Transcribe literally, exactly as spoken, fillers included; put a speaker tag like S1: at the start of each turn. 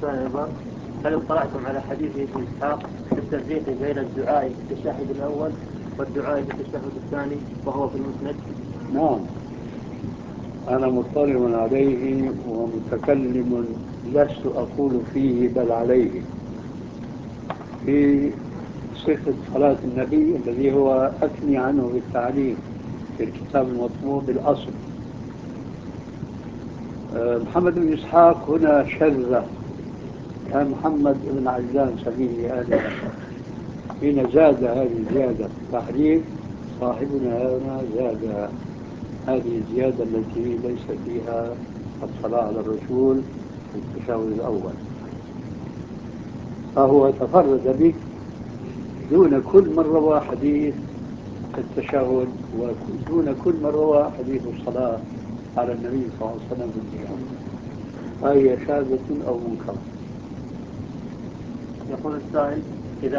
S1: السؤال أيضا، هل اطلعتم على حديث ابن إسحاق في التفريق بين الدعاء في التشهد الأول والدعاء في التشهد الثاني وهو في المسند؟
S2: نعم، أنا مطلع عليه ومتكلم لست أقول فيه بل عليه في صفة صلاة النبي الذي هو أثني عنه بالتعليم في الكتاب المطبوع بالأصل. محمد بن إسحاق هنا شذ، كان محمد بن عجلان سميه آلهة حين زاد هذه الزيادة تحريف، صاحبنا هنا زاد هذه الزيادة التي ليس فيها الصلاة على الرسول في التشهد الأول، فهو تفرد به دون كل من روى حديث التشهد ودون كل من روى حديث الصلاة على النبي صلى الله عليه وسلم بالزيادة، فهي شاذة أو منكرة.
S1: يقول السائل: